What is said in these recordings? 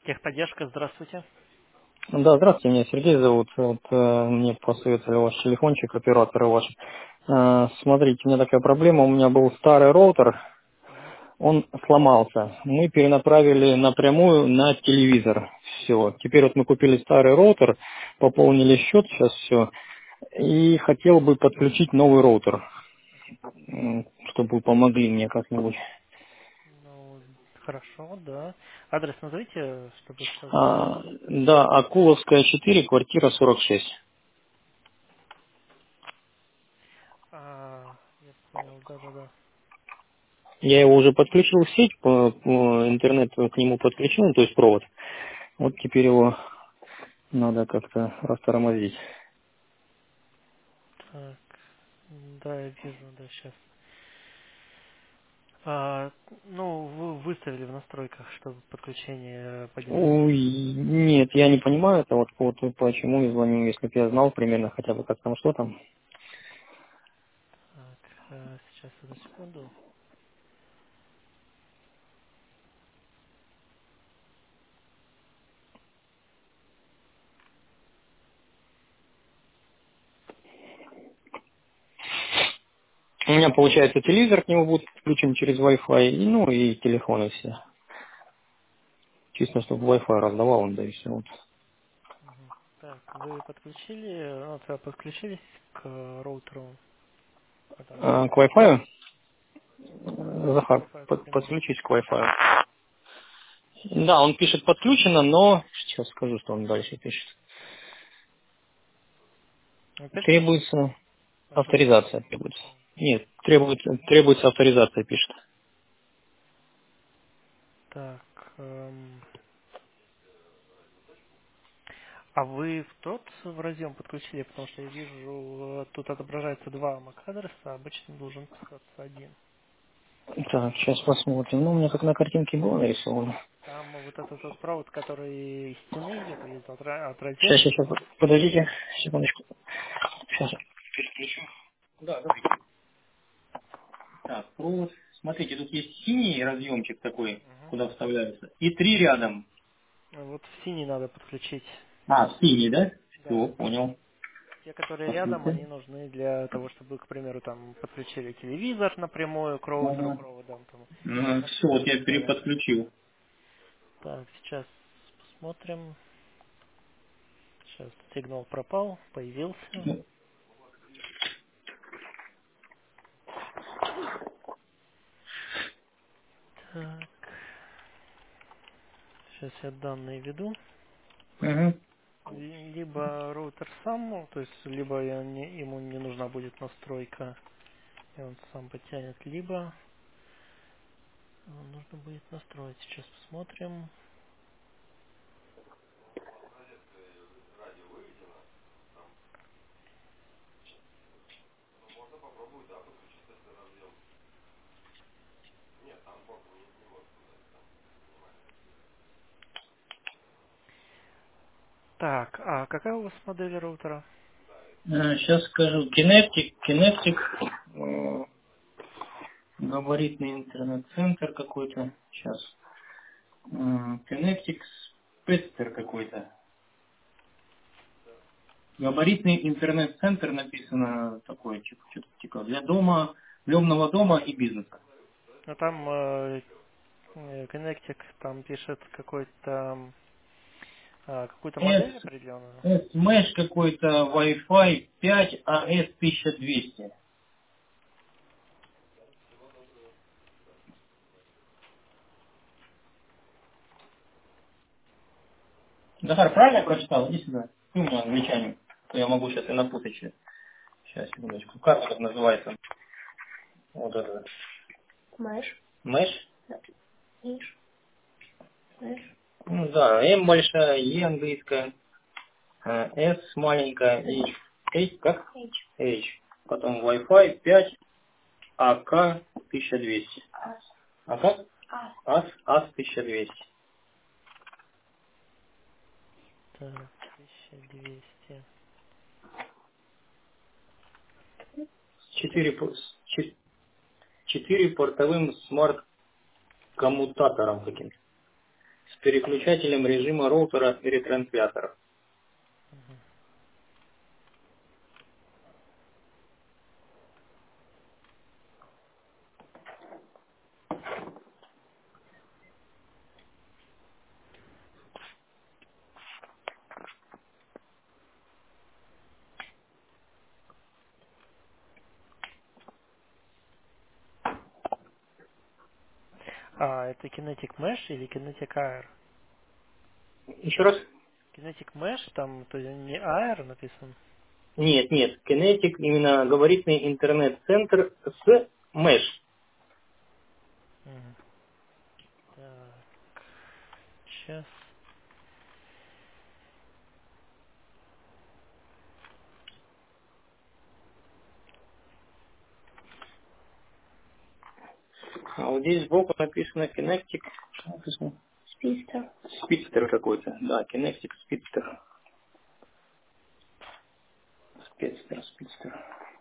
Техподдержка, здравствуйте. Да, здравствуйте, меня Сергей зовут. Мне посоветовали ваш телефончик, оператора ваш. Смотрите, у меня такая проблема. У меня был старый роутер, Мгм. он сломался. Мы перенаправили напрямую на телевизор. Все. Теперь вот мы купили старый роутер, пополнили счет, сейчас все. И хотел бы подключить новый роутер, чтобы вы помогли мне как-нибудь. Ну, хорошо, да. Адрес назовите, чтобы сразу. Да, Акуловская 4, квартира 46. Я понял, да-да-да. Я его уже подключил в сеть, по интернету к нему подключил, ну, то есть провод. Вот теперь его надо как-то растормозить. Так, да, я вижу, да, сейчас. Ну, вы выставили в настройках, чтобы подключение поддерживать. Ой, нет, я не понимаю это, вот почему я звоню, если бы я знал примерно хотя бы как там, что там. Так, сейчас, одну секунду. У меня, получается, телевизор к нему будет подключен через Wi-Fi, ну и телефоны все. Чисто, чтобы Wi-Fi раздавал он, да и все. Вот. Мгм. Так, вы подключили, подключились к роутеру, там, К Wi-Fi, к Захар, Wi-Fi, к примеру. подключись к Wi-Fi. Да, он пишет подключено, но сейчас скажу, что он дальше пишет. Опять пишет Требуется авторизация. авторизация требуется. Нет, требуется авторизация, пишет. Так, а вы в тот в разъем подключили, потому что я вижу, тут отображается два MAC-адреса, обычно должен писаться один. Так, сейчас посмотрим. Ну, у меня как на картинке было нарисовано. Там вот этот вот провод, который из стены идет, или от Сейчас, розетки. сейчас, подождите, секундочку. Сейчас переключу. Да, давайте. Так, провод. Смотрите, тут есть синий разъемчик такой, Мгм. куда вставляется, и три рядом. Вот в синий надо подключить. Синий, да? Все, Да. понял. Те, которые рядом, Подключил. они нужны для того, чтобы, к примеру, там подключили телевизор напрямую к роутеру Ага. проводом, там, Все, интернет вот и я так далее. переподключил. Так, сейчас посмотрим. Сейчас сигнал пропал, появился. Так, сейчас я данные введу. Угу. Либо роутер сам, ну, то есть либо ему не нужна будет настройка, и он сам потянет, либо нужно будет настроить. Сейчас посмотрим. Так, а какая у вас модель роутера? Сейчас скажу. Кинетик, габаритный интернет-центр какой-то. Сейчас. Kinetics Pester какой-то. Габаритный интернет-центр написано такое, что-то типа для дома, лёмного дома и бизнеса. Ну там Connectic там пишет какую-то S, модель определенную. S-Mesh какой-то, Wi-Fi 5 AS 1200. Захар, правильно я прочитал? Иди сюда. Ты у меня англичанин. То я могу сейчас и напутать. Сейчас, секундочку. Как это называется? Вот это. Mesh? Ну да, M большая, E английская, S маленькая, H как? H. Потом Wi-Fi 5, АК 1200. А как? АС 1200. Так, 1200. 4 портовым смарт-коммутатором каким-то. с переключателем режима роутера и ретранслятора. А, это Kinetic Mesh или Kinetic Air? Еще раз? Kinetic Mesh, там то есть не Air написан. Нет, нет. Kinetic именно габаритный интернет-центр с Mesh. Мгм. Так, сейчас. А вот здесь сбоку написано Kinetic. Что написано? Спистер. Speedster какой-то. Да, Kinetic Speedster. Speedster.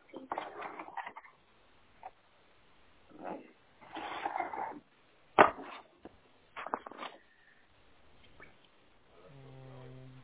м,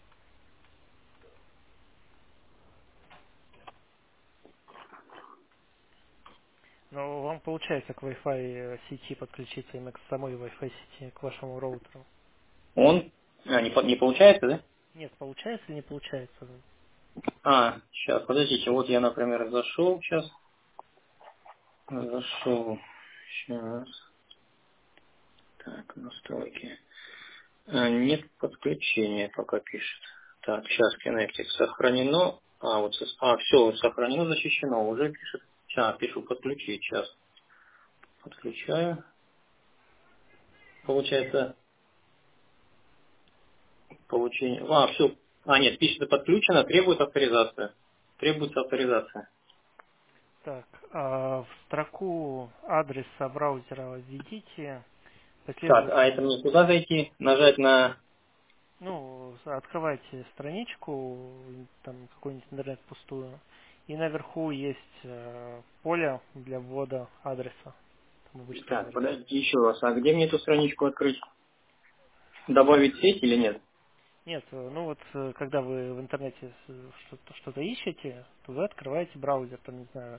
Но вам получается к Wi-Fi сети подключиться именно к самой Wi-Fi сети, к вашему роутеру? Он? Не получается, да? Нет, получается или не получается? Сейчас, подождите. Вот я, например, зашел сейчас. Зашел. Сейчас. Так, настройки. Нет подключения, пока пишет. Так, сейчас Kinetic сохранено. Все, сохранено, защищено, уже пишет. Сейчас, пишу подключить, сейчас. Подключаю. Получается, получение. Все. Нет, пишет подключено, требует авторизация. Требуется авторизация. Так, в строку адреса браузера введите Так, а это последовательность. мне куда зайти? Нажать на... Ну, открывайте страничку, там какой-нибудь интернет пустую, и наверху есть поле для ввода адреса, там обычный Так, адрес. подожди еще раз. А где мне эту страничку открыть? Добавить сеть или нет? Нет, ну вот, когда вы в интернете что-то ищете, то вы открываете браузер, там, не знаю,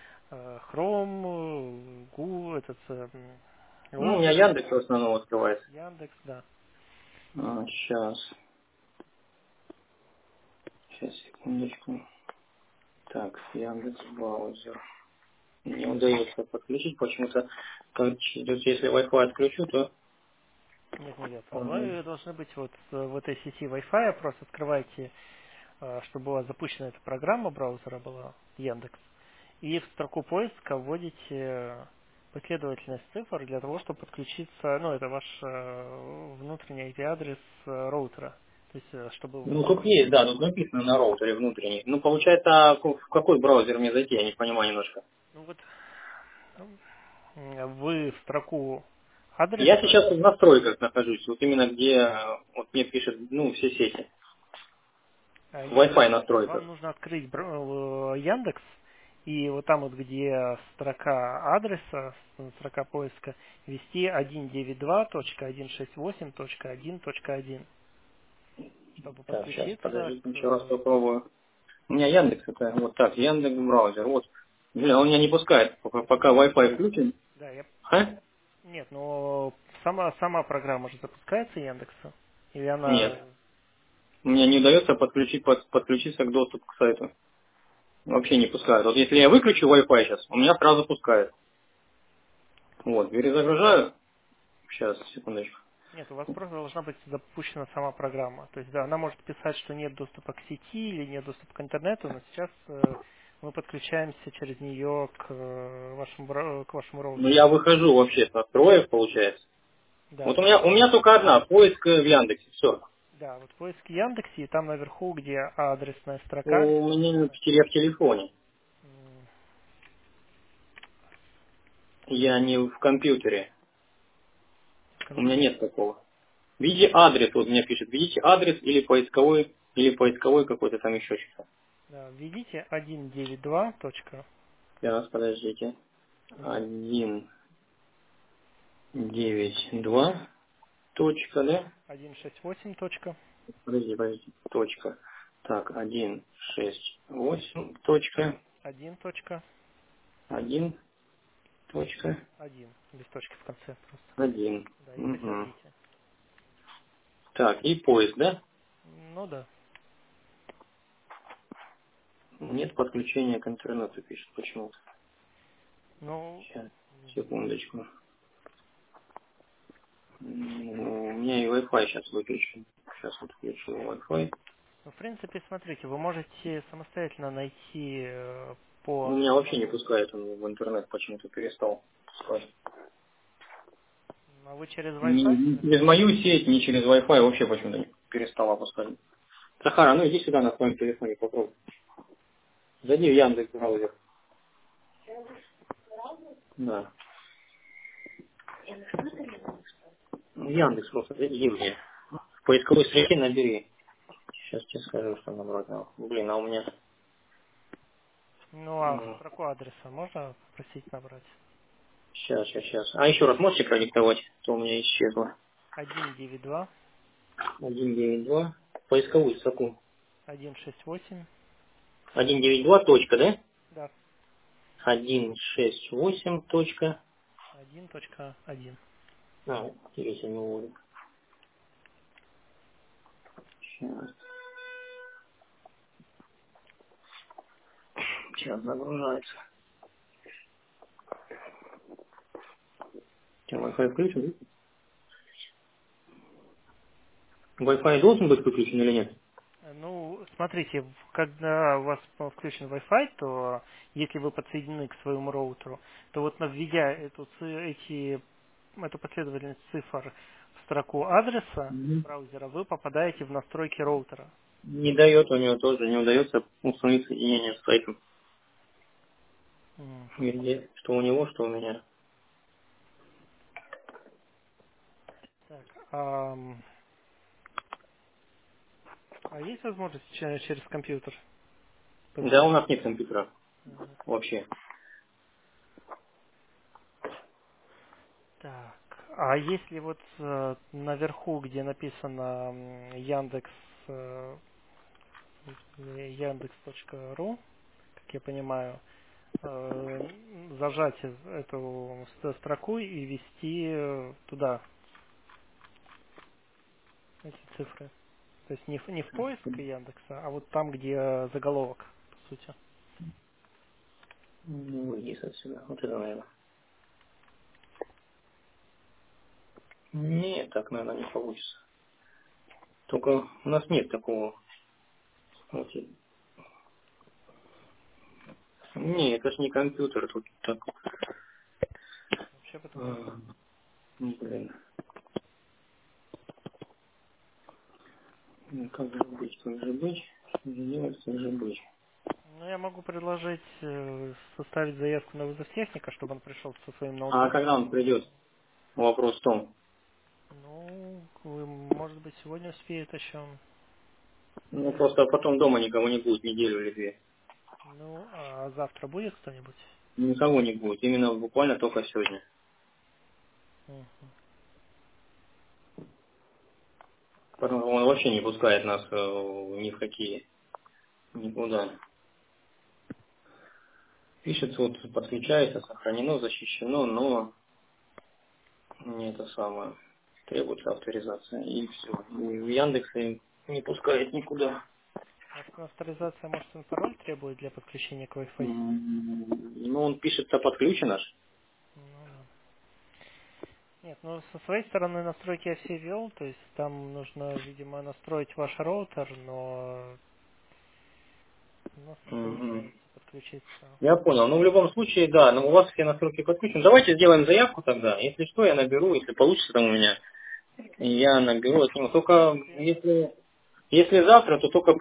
Chrome, Google, У меня Opera, Яндекс в основном открывается. Яндекс, да. Сейчас. Сейчас, секундочку. Так, Яндекс браузер. Не удается подключить почему-то. Если Wi-Fi отключу, то Нет, нет, он... вы должны быть вот в этой сети Wi-Fi, просто открывайте, чтобы была запущена эта программа браузера, была Яндекс, и в строку поиска вводите последовательность цифр для того, чтобы подключиться, ну, это ваш внутренний IP-адрес роутера. То есть, чтобы... Ну, тут есть, да, тут написано на роутере внутренний. Ну, получается, в какой браузер мне зайти, я не понимаю немножко. Ну вот, вы в строку Я адреса, сейчас в настройках нахожусь, вот именно где вот мне пишет, все сети. В нет, Wi-Fi вам настройках. нужно открыть Яндекс, и вот там вот, где строка адреса, строка поиска, ввести 192.168.1.1, чтобы Так, сейчас, подключиться подождите, к... еще раз попробую. У меня Яндекс, это вот так, Яндекс браузер, вот. Бля, он меня не пускает, пока Wi-Fi включен. Да, А? нет, но сама программа же запускается Яндекса, или она... Нет. Мне не удается подключиться к доступу к сайту. Вообще не пускает. Вот если я выключу Wi-Fi сейчас, у меня сразу пускает. Вот, перезагружаю. Сейчас, секундочку. Нет, у вас просто должна быть запущена сама программа. То есть, да, она может писать, что нет доступа к сети или нет доступа к интернету, но сейчас мы подключаемся через нее к к вашему Ну, роутеру. я выхожу вообще с настроек, получается. Да, Вот то есть, у меня только одна, поиск в Яндексе, все. да, вот поиск Яндексе, и там наверху, где адресная строка, где У меня написано... я в телефоне. м, Я не в компьютере. У меня компьютер, нет такого. Введите адрес, вот мне пишет, введите адрес или поисковой какой-то там еще что-то. да, введите 192. Сейчас, подождите. 192. точка, да? 168 точка. Подожди. Точка. Так, 168 точка. 1 точка. 1 точка. 1. Без точки в конце просто. 1. Да, и Угу. подтвердите. Так, и поиск, да? Ну да. Нет подключения к интернету, пишет почему-то. Ну, Сейчас, секундочку. У меня и Wi-Fi сейчас выключен. Сейчас вот включу Wi-Fi. ну, в принципе, смотрите, вы можете самостоятельно найти У по меня вообще не номеру. пускает он в интернет, почему-то перестал пускать. А вы через Wi-Fi? Ни через мою сеть, ни через Wi-Fi вообще почему-то не перестал опускать. Захар, ну иди сюда на своем телефоне, попробуй. Зайди в Яндекс браузер. Да. В Яндекс просто зайди мне. В поисковой строке набери. Сейчас тебе скажу, что набрать надо. Блин, а у меня... Ну, а строку адреса можно попросить набрать? Сейчас. А еще раз можете продиктовать? То у меня исчезло. 192 192. Поисковую строку. 168. 192 точка, да? Да, 168 точка. 1.1. А, видите, не уволен. Сейчас загружается. Что, Wi-Fi включен? Wi-Fi должен быть выключен или нет? Ну, смотрите, когда у вас включен Wi-Fi, то если вы подсоединены к своему роутеру, то вот введя эту последовательность цифр в строку адреса Мгм. браузера, вы попадаете в настройки роутера. Не дает у него тоже, не удается установить соединение с сайтом. М. Везде. Что у него, что у меня. Так, а есть возможность через компьютер Да, у нас подключить? нет компьютера Мгм. вообще. Так, а если вот наверху, где написано Яндекс, Яндекс.ру, как я понимаю, зажать эту строку и ввести туда эти цифры. То есть не в поиск Яндекса, а вот там, где заголовок, по сути. Ну, выйди отсюда. Вот это, наверное. Нет, так, наверное, не получится. Только у нас нет такого. Вот. Не, это ж не компьютер, тут так. Вообще по-другому. А, блин. Ну, как же быть, как же быть? Что же делать, как же быть? Ну, я могу предложить составить заявку на вызов техника, чтобы он пришел со своим А когда ноутбуком. он придет? Вопрос в том. Ну, может быть, сегодня успеет еще. Ну, просто потом дома никого не будет неделю или две. Ну, а завтра будет кто-нибудь? Никого не будет. Именно буквально только сегодня. Мгм. Потому что он вообще не пускает нас ни в какие, никуда. Пишется, вот подключается, сохранено, защищено, но не это самое. Требуется авторизация. И все. И в Яндексе не пускает никуда. Авторизация, может, он пароль требует для подключения к Wi-Fi сети? Ну, он пишет-то подключено ж. Ну, да. Нет, ну, со своей стороны настройки я все вел, то есть там нужно, видимо, настроить ваш роутер, но у нас не Мгм. получается подключиться. Я понял. Ну, в любом случае, да, но у вас все настройки подключены. Давайте сделаем заявку тогда. Если что, я наберу, если получится там у меня, я наберу от него. В Только принципе, если завтра, то только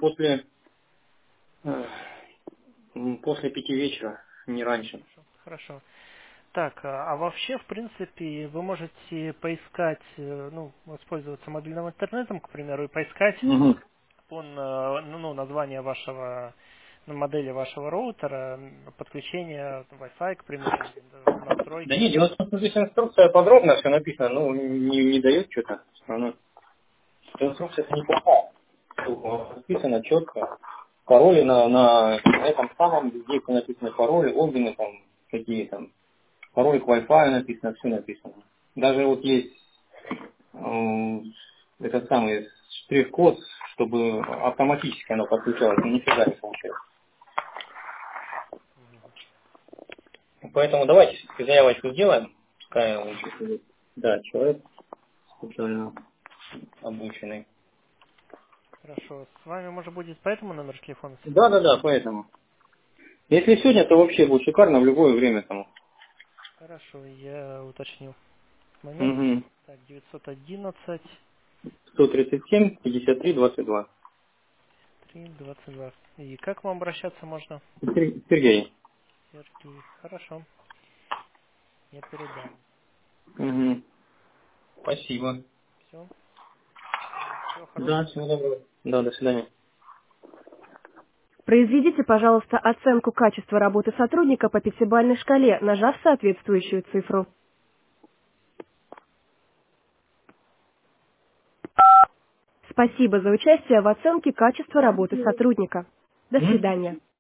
после 5 вечера, не раньше. хорошо. Хорошо. Так, а вообще, в принципе, вы можете поискать, ну, воспользоваться мобильным интернетом, к примеру, и поискать Мгм. название вашего на модели вашего роутера, подключение Wi-Fi, к примеру, Да настройки. нет, дело в том, что здесь инструкция подробно все написано, ну, не дает что-то. Она... Инструкция неплохая. Написано четко. Пароли на этом самом, здесь написано пароли, логины там, какие там. Пароль к Wi-Fi написано, все написано. Даже вот есть этот самый штрих-код, чтобы автоматически оно подключалось, но нифига не получается. Поэтому давайте все-таки заявочку сделаем. Пускай лучше будет. Да, человек специально обученный. Хорошо. С вами, может, будет по этому номеру телефона связаться? Да, поэтому. Если сегодня, то вообще будет шикарно в любое время там. Хорошо, я уточню момент. Угу. Так, 911 137 53 22. 322. И как к вам обращаться можно? Сергей. Сергей. Хорошо, я передам. Угу. Спасибо. Все. Всего Да, хорошего. всего доброго. Да, до свидания. Произведите, пожалуйста, оценку качества работы сотрудника по пятибалльной шкале, нажав соответствующую цифру. Спасибо за участие в оценке качества работы сотрудника. До М? свидания.